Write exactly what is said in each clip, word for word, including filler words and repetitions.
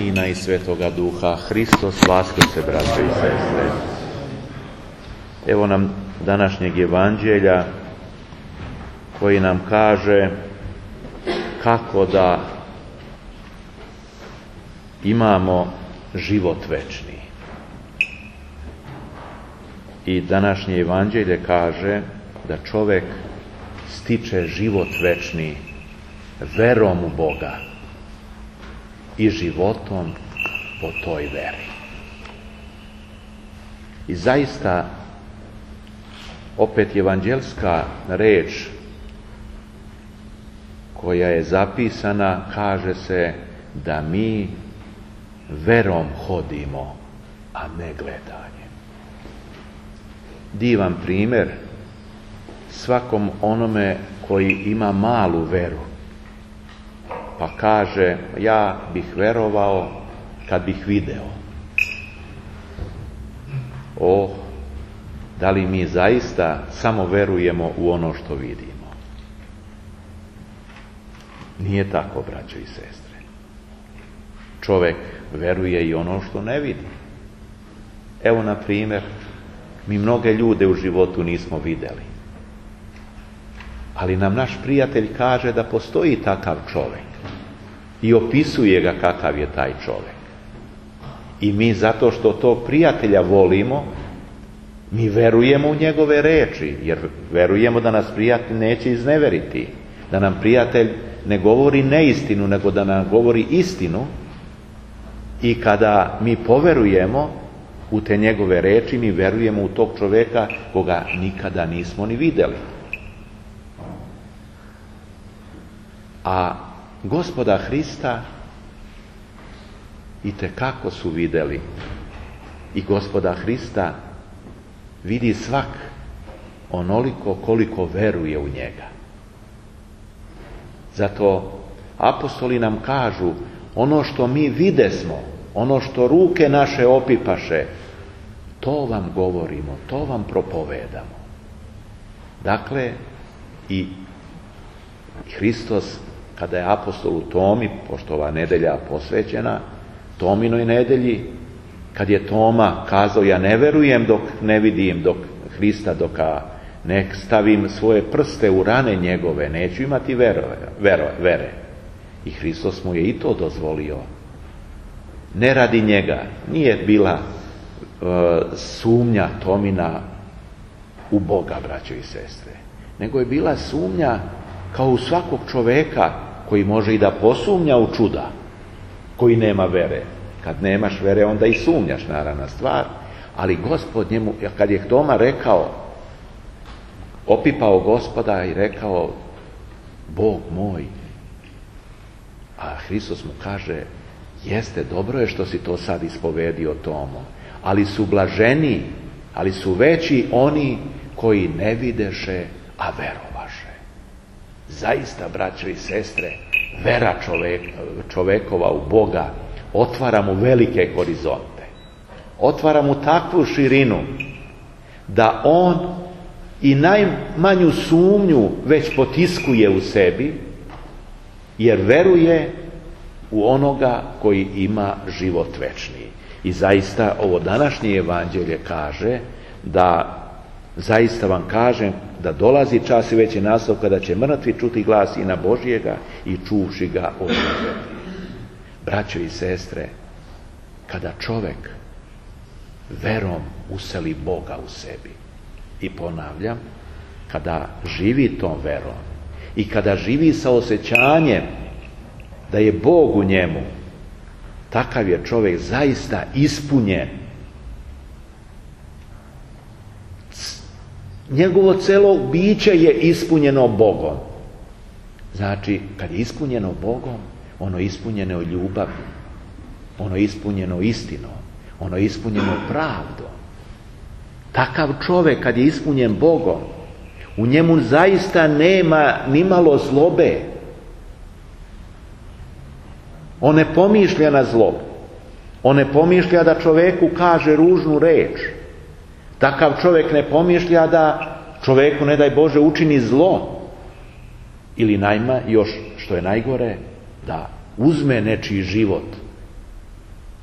Sina i Svetoga Duha. Hristos vaskrse, braćo i sestre. Evo nam današnjeg evanđelja koji nam kaže kako da imamo život večni. I današnje evanđelje kaže da čovjek stiče život večni verom u Boga i životom po toj veri. I zaista opet evanđelska reč koja je zapisana, kaže se da mi verom hodimo, a ne gledanjem. Divan primjer svakom onome koji ima malu veru, pa kaže ja bih verovao kad bih video. O, da li mi zaista samo verujemo u ono što vidimo? Nije tako, braćo i sestre. Čovjek veruje i ono što ne vidi. Evo, na primjer, mi mnoge ljude u životu nismo vidjeli. Ali nam naš prijatelj kaže da postoji takav čovjek. I opisuje ga kakav je taj čovjek. I mi zato što tog prijatelja volimo, mi verujemo u njegove reči, jer verujemo da nas prijatelj neće izneveriti. Da nam prijatelj ne govori neistinu, nego da nam govori istinu. I kada mi poverujemo u te njegove reči, mi verujemo u tog čovjeka koga nikada nismo ni vidjeli. A Gospoda Hrista itekako su vidjeli. I Gospoda Hrista vidi svak onoliko koliko veruje u njega. Zato apostoli nam kažu, ono što mi videsmo, ono što ruke naše opipaše, to vam govorimo, to vam propovedamo. Dakle, i Hristos, kada je apostolu Tomi, pošto ova nedelja posvećena Tominoj nedelji, kad je Toma kazao ja ne verujem dok ne vidim dok Hrista, dok ne stavim svoje prste u rane njegove, neću imati vero, vero, vere. I Hristos mu je i to dozvolio. Ne radi njega, nije bila uh, sumnja Tomina u Boga, braćo i sestre, nego je bila sumnja kao u svakog čovjeka koji može i da posumnja u čuda, koji nema vere. Kad nemaš vere, onda i sumnjaš, naravna stvar, ali Gospod njemu, kad je Toma rekao, opipao Gospoda i rekao Bog moj, a Hristos mu kaže jeste, dobro je što si to sad ispovedio Tomo, ali su blaženi, ali su veći oni koji ne videše, a verovaše. Zaista, braćo i sestre, vera čovek, čovekova u Boga otvara mu velike horizonte. Otvara mu takvu širinu da on i najmanju sumnju već potiskuje u sebi, jer veruje u onoga koji ima život večni. I zaista ovo današnje evanđelje kaže da, zaista vam kažem, da dolazi čas i već je nastao kada će mrtvi čuti glas Sina Božjega i čuvši ga oživjeti. Braćo i sestre, kada čovjek verom useli Boga u sebi, i ponavljam, kada živi tom verom i kada živi sa osjećanjem da je Bog u njemu, takav je čovjek zaista ispunjen. Njegovo celo biće je ispunjeno Bogom. Znači, kad je ispunjeno Bogom, ono je ispunjeno ljubavi, ono je ispunjeno istinom, ono je ispunjeno pravdom. Takav čovjek kad je ispunjen Bogom, u njemu zaista nema ni malo zlobe. On ne pomišlja na zlobu. On ne pomišlja da čovjeku kaže ružnu reč. Takav čovjek ne pomišlja da čovjeku, ne daj Bože, učini zlo. Ili najma, još što je najgore, da uzme nečiji život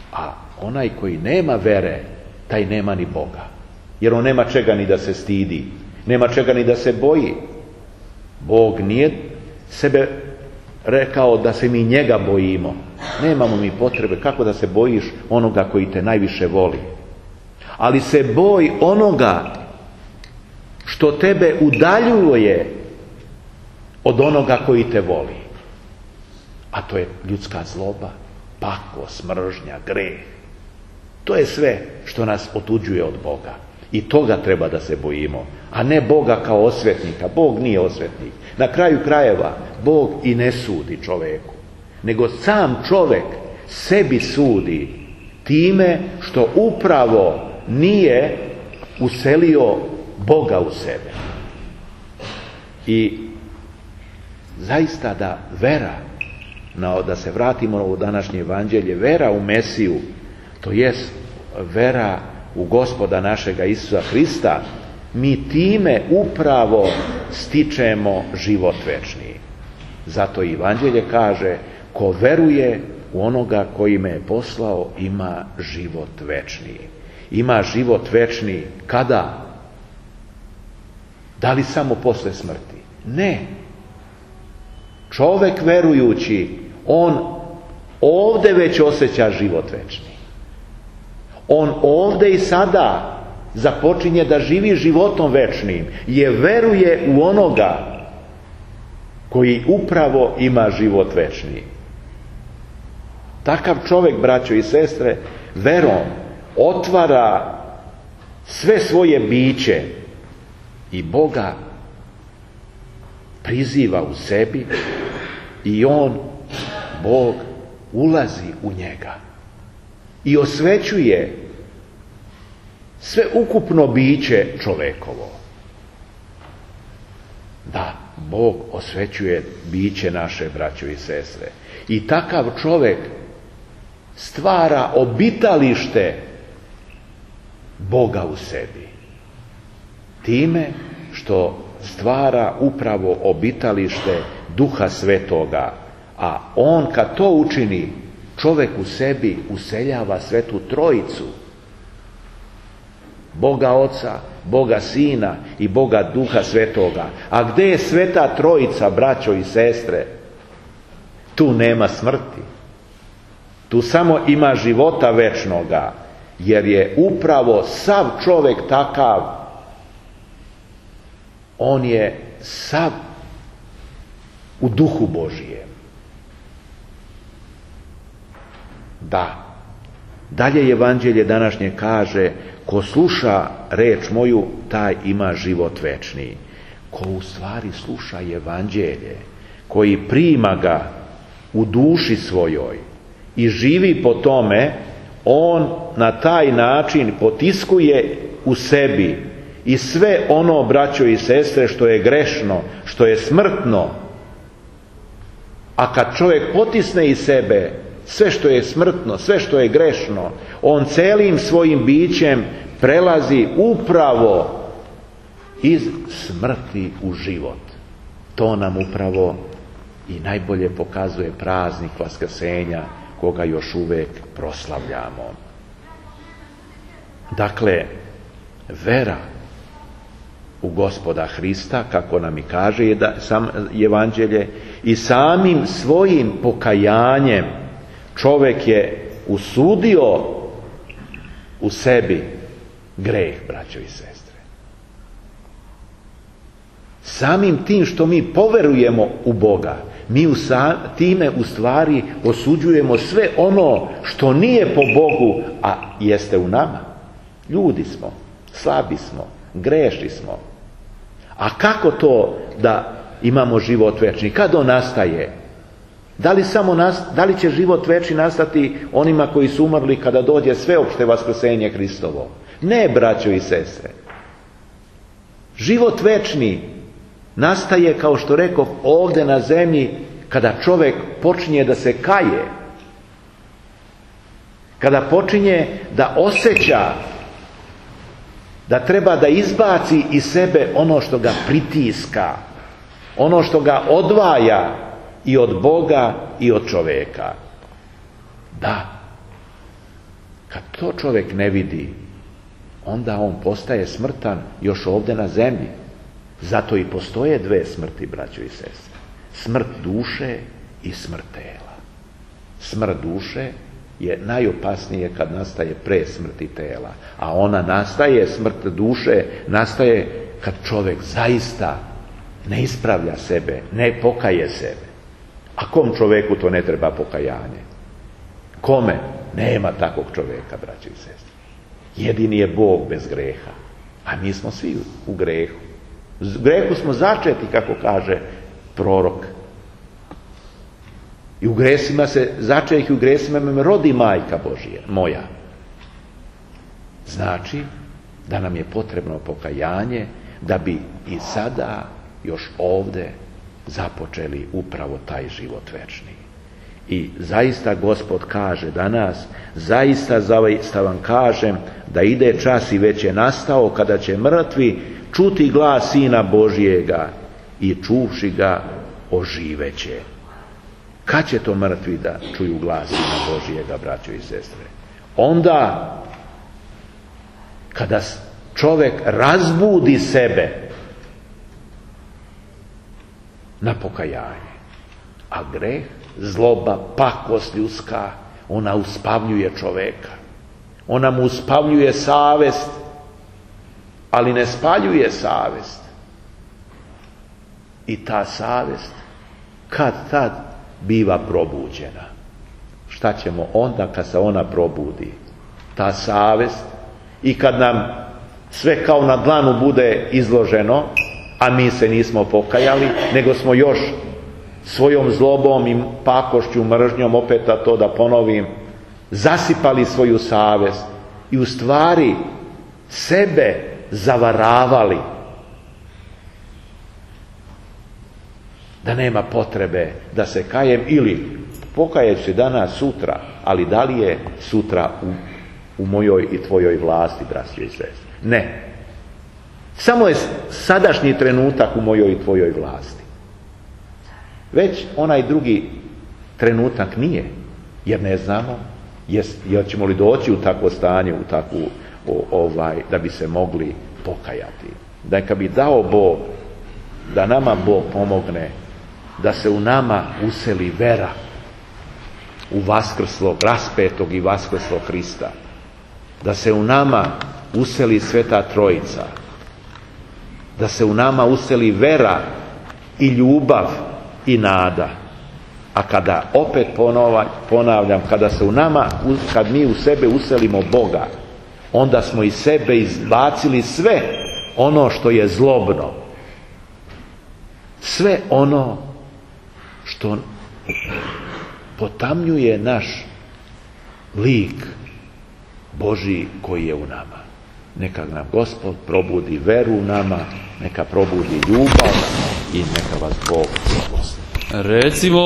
A onaj koji nema vere, taj nema ni Boga. Jer on nema čega ni da se stidi, nema čega ni da se boji. Bog nije sebe rekao da se mi njega bojimo. Nemamo mi potrebe kako da se bojiš onoga koji te najviše voli. Ali se boj onoga što tebe udaljuje od onoga koji te voli. A to je ljudska zloba, pakost, mržnja, greh. To je sve što nas otuđuje od Boga. I toga treba da se bojimo, a ne Boga kao osvetnika. Bog nije osvetnik. Na kraju krajeva, Bog i ne sudi čoveku, nego sam čovek sebi sudi time što upravo nije uselio Boga u sebe. I zaista da vera, da se vratimo u današnje evanđelje, vera u Mesiju, to jest vera u Gospoda našega Isusa Hrista, mi time upravo stičemo život večni. Zato i evanđelje kaže, ko veruje u onoga koji me je poslao, ima život večni. Ima život večni kada? Da li samo posle smrti? Ne. Čovek verujući, on ovde već osjeća život večni. On ovde i sada započinje da živi životom večnim, jer veruje u onoga koji upravo ima život večni. Takav čovjek, braćo i sestre, verom otvara sve svoje biće i Boga priziva u sebi i on, Bog, ulazi u njega i osvećuje sve ukupno biće čovekovo. Da, Bog osvećuje biće naše, braćo i sestre. I takav čovjek stvara obitalište Boga u sebi. Time što stvara upravo obitalište Duha Svetoga, a on kad to učini, čovjek u sebi useljava Svetu Trojicu. Boga Oca, Boga Sina i Boga Duha Svetoga. A gdje je Sveta Trojica, braćo i sestre? Tu nema smrti. Tu samo ima života večnoga, jer je upravo sav čovjek takav. On je sav u Duhu Božijem. Da. Dalje evanđelje današnje kaže, ko sluša reč moju, taj ima život večni. Ko u stvari sluša evanđelje, koji prima ga u duši svojoj i živi po tome, on na taj način potiskuje u sebi i sve ono, braćo i sestre, što je grešno, što je smrtno. A kad čovjek potisne iz sebe sve što je smrtno, sve što je grešno, on celim svojim bićem prelazi upravo iz smrti u život. To nam upravo i najbolje pokazuje praznik Vaskrsenja, koga još uvijek proslavljamo. Dakle, vera u Gospoda Hrista, kako nam i kaže je da, sam, evanđelje, i samim svojim pokajanjem čovjek je usudio u sebi greh, braćo i sestre. Samim tim što mi poverujemo u Boga, mi time u stvari osuđujemo sve ono što nije po Bogu, a jeste u nama. Ljudi smo, slabi smo, grešni smo. A kako to da imamo život večni? Kad on nastaje? Da li, samo nas, da li će život večni nastati onima koji su umrli kada dođe sveopšte vaskrsenje Hristovo? Ne, braćo i sestre. Život večni nastaje, kao što rekoh, ovdje na zemlji, kada čovjek počinje da se kaje. Kada počinje da osjeća da treba da izbaci iz sebe ono što ga pritiska, ono što ga odvaja i od Boga i od čovjeka. Da, to čovjek ne vidi, onda on postaje smrtan još ovdje na zemlji. Zato i postoje dve smrti, braćo i sestre. Smrt duše i smrt tela. Smrt duše je najopasnije kad nastaje pre smrti tela, a ona nastaje, smrt duše nastaje kad čovjek zaista ne ispravlja sebe, ne pokaje sebe. A kom čovjeku to ne treba pokajanje? Kome? Nema takvog čovjeka, braćo i sestre. Jedini je Bog bez greha, a mi smo svi u grehu. U grehu smo začeti, kako kaže prorok. I u gresima se začeh i u gresima me rodi majka Božija, moja. Znači da nam je potrebno pokajanje da bi i sada još ovdje započeli upravo taj život večni. I zaista Gospod kaže danas, zaista zaista vam kažem da ide čas i već je nastao kada će mrtvi čuti glas Sina Božijega i čuvši ga oživeće. Kad će to mrtvi da čuju glas Sina Božijega, braćo i sestre? Onda kada čovjek razbudi sebe na pokajanje. A greh, zloba, pakost ljudska, ona uspavljuje čovjeka. Ona mu uspavljuje savest, ali ne spaljuje savest. I ta savest kad tad biva probuđena. Šta ćemo onda kad se ona probudi? Ta savest, i kad nam sve kao na dlanu bude izloženo, a mi se nismo pokajali, nego smo još svojom zlobom i pakošću, mržnjom, opet to da ponovim, zasipali svoju savest i u stvari sebe zavaravali da nema potrebe da se kajem, ili pokaješ se danas, sutra, ali da li je sutra u, u mojoj i tvojoj vlasti, braćo i sestre? Ne. Samo je sadašnji trenutak u mojoj i tvojoj vlasti. Već onaj drugi trenutak nije, jer ne znamo jer ćemo li doći u takvo stanje, u takvu, o, ovaj, da bi se mogli pokajati. Da neka bi dao Bog, da nama Bog pomogne, da se u nama useli vera u vaskrslog, raspetog i vaskrslog Hrista. Da se u nama useli Sveta Trojica. Da se u nama useli vera i ljubav i nada. A kada opet ponavljam, kada se u nama, kad mi u sebe uselimo Boga, onda smo iz sebe izbacili sve ono što je zlobno. Sve ono što potamnjuje naš lik Božji koji je u nama. Neka nam Gospod probudi veru u nama, neka probudi ljubav i neka vas Bog blagoslovi. Recimo